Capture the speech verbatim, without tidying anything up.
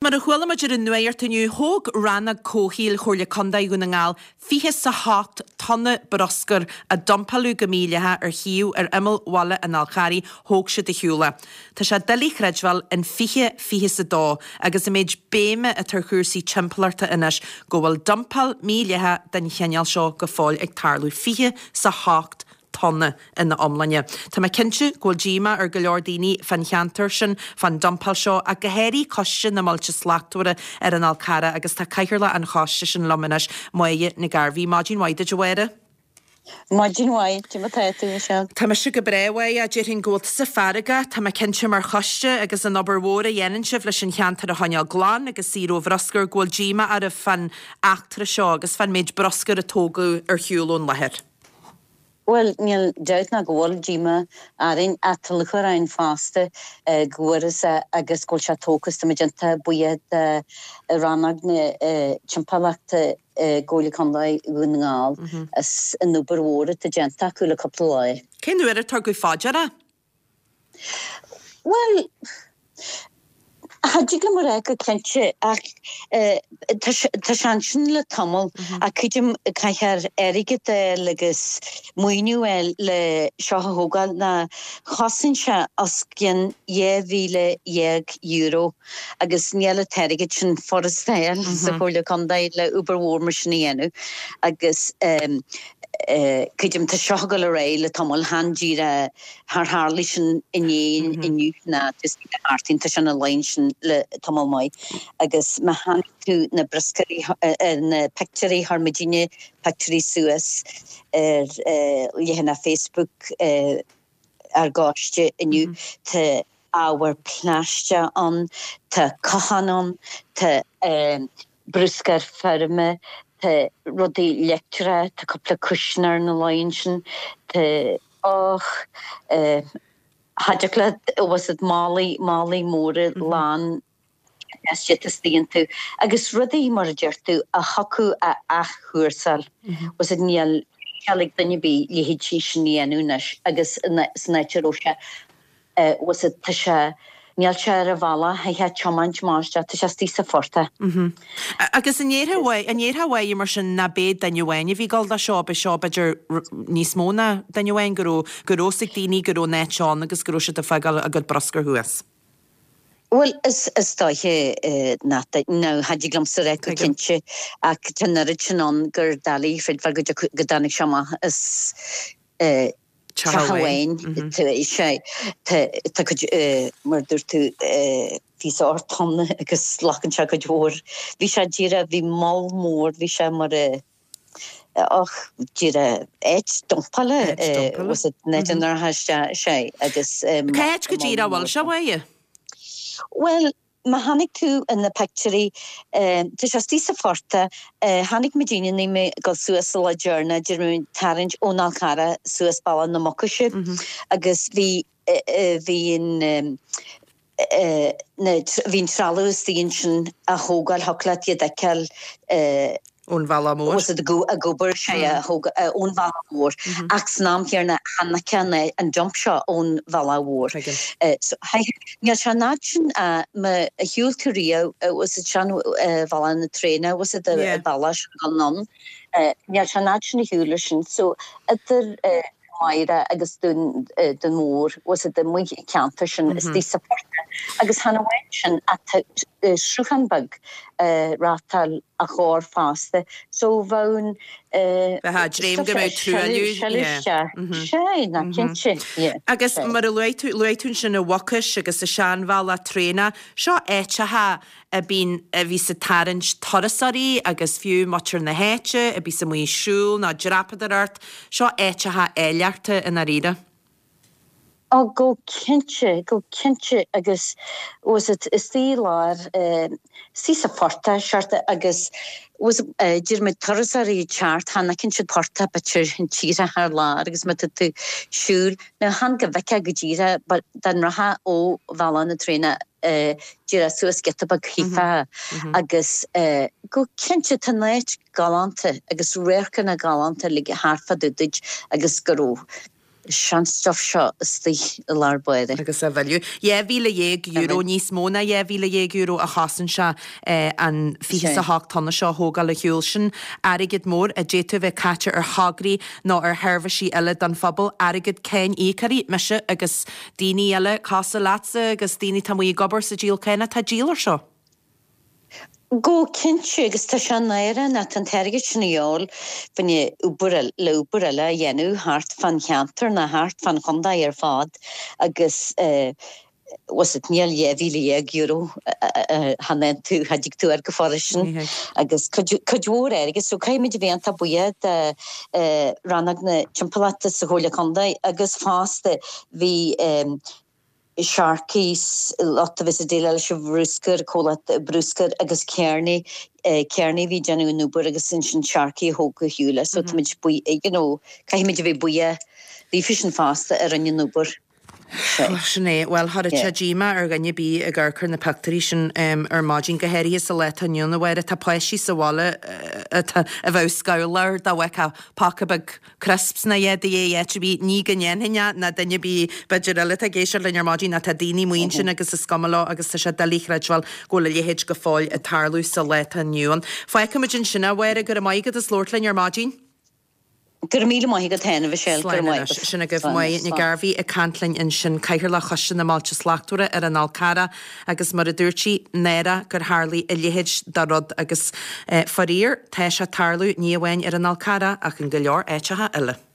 mar a chhuiile maidir in nuair taniu hóg ranna cóhíil chóirle condaí gúna ngáil fiche sa hácht tonna broscar a dompalú gomílethe ar hiú ar imil walla an alcharí hóg se de hiúla. Tá sé delí chreidhil in fiche fiche sa dó agus a méid béime a tar chuúsaí timplarta inis go bhfuil dompal mílethe den cheanneal seo go fáil ag tarlú fiche sa hácht tonna in na omlainne. Tá mai cinse ghfuil díma ar go leor daoine fan cheantar sin fan dompal seo a gohéirí coiste na mailte slachtúra ar an alcara agus tá caiithirla an choiste sin lomanis muige na garbhí máidín waide de bhhaire. Máidín waid, tí matá tú se. Tá me siú go bréhha a dtíirn ggóil sa farga, tá me cinse mar choiste agus an oberhóra dhéanaan sibh leis an cheantar a thaneal glán agus síró broscar ghfuil díma ar a fan achtra seo agus fan méid broscar a tógu ar hiúlún lethir. Wel, níl deut na gwyl díma arin atalchar ein faste gwyris agus gwyl se tócas tam agenta bwyed rannag na champalachta gwyl condai gwyngál as yn uber wore te genta cwla coploi. Cyn nhw er y torgwy ffodjara? Wel, Hadjig am rega cynti ac tashansyn le tomol a cydym caithar erigyd legus mwynw le sioha hogal na chosyn sia osgyn ie file ieg euro agus niel y terigyd sy'n fforestael sa hwylio condai le uber warmer sy'n i enw agus cydym ta siogal ar le tomol handjira har harlisyn in ein in na just artin tashan a line le tomol mai agus ma han tu na brascari na picture har medine picture suas er uh, na Facebook uh, ar goste inu te our plastia on te kahanon te um, bruscar ferme te rodi lectura te couple kushner na lineshin te och uh, Hadjacla was it Molly Molly Moore lan as yet as the into agus ruddy mar jertu a haku a achhursal was it nial chalig then you be lihichishni anunash agus snatcherosha was it tasha nial chara vala I had chamanch master tasha stisa forta agus in year way in year way you marsin na bed then you when if you got the shop a shop at your nismona then you when gro gro sikdini gro net on agus gro shit a fagal a good broscar huas. Well, is is stoiche na no had you glumser eco kinche ac tynnerid on gur dali frid far godanig shama is Chahawain to ishe to could murder to these are ton agus lachen cha could war vi sha jira vi mal more vi sha mar och jira et dompale was it negener has shay agus catch could jira wal sha way well Mahanik tu in the picture um to justice forta hanik medina ni me gal suas la journey jirmun taranj onal cara suas bala na mokuship agus vi vi in na vin tralus the ancient a hogal hoklat yedakel on Valamor was it go a gober shaya hog on Valamor axnam here na hanakane and jump shot on Valamor so I ya chanachin uh me a hul career was a chan valan trainer was it the balash non uh ya chanachin hulishin so at the Maira agus dun den mór was it the muy countertion is the support agus hanna wenchen at Schuchenbug ratal a chor faste so vaun ha dream go true na kinche agus mar luitu luitun sin a wakish agus a shanval a trainer seo echa ha a bín a ví sa tarint torasari agus fiú muchar na héite a bí sa mui siúl na drapadarart seo echa ha eiliarta in a rida. Oh, go kinche, go kinche agus was it stilar uh, sisa porta sharta agus was uh, jirme torasari chart hanna kinche porta bachir hinchira har la agus met tu shul na hanga veka gujira but dan raha o valana trainer uh, jira suas getabag hifa agus uh, go kinche tanait galante agus rerkana galante lig harfa dudij agus garo seanstof seo istí a larbeide. Agus a bhilú. Je bhíle dhéag euro níos móna je bhíle dhéag euro a chasan se an fi a há tanna seo hógal le hiúlsin aigid mór a détu bheith caite ar hagraí ná ar herbhsí eile don fabal aigid céin ícarí meise agus daoine eile casa lása agus daoine tamuí gobar sa díal céine tá díal ar seo. Go kinse agus tá se naire na an teige sinneol fanne ubere le ubere jennu hart van cheanter na hart van chunda ar fad agus uh, was het níl jevíle euro han tú hadig tú er gefarschen agus kadjóor ergus so kaimid vent a buie de rannagne champalate sa holle chunda agus faste vi um, Sharkies lot of is a deal se brusker kolat brusker agus Kearney Kearney vi genu nuber agus sin Sharky hoge hule so mit bui you know kaimid vi buie vi fischen faste er an nuber. Sinné, well har a tjadíma ar gannne bí a ggurcur na pactarí sin ar mágin gohéirí sa le aniuúna bhair a tá pleisí sa bhála a bheith scair dá bhacha pacabag crisps na iad é é bí ní gannéhinne na danne bí beidir eile a géisiir lear mágin na tá daoine muon sin agus is scamalá agus tá sé dalíreidhil ggóla léhéid go fáil a tarlú sa le aniuúan. Fáicimiidjin sinna bhair a gur a maigad is lóirlainn ar mágin? Gur míle mai go tena bhil sinna goh mai na garbhí a cantlainn in sin caiir le chusin na máilte slachtúra ar an alcara agus mar a dúirtí néra gur hálaí i léhéid darod agus farír te se tarlú ní bhhain ar an alcara ach an go leor éitethe eile.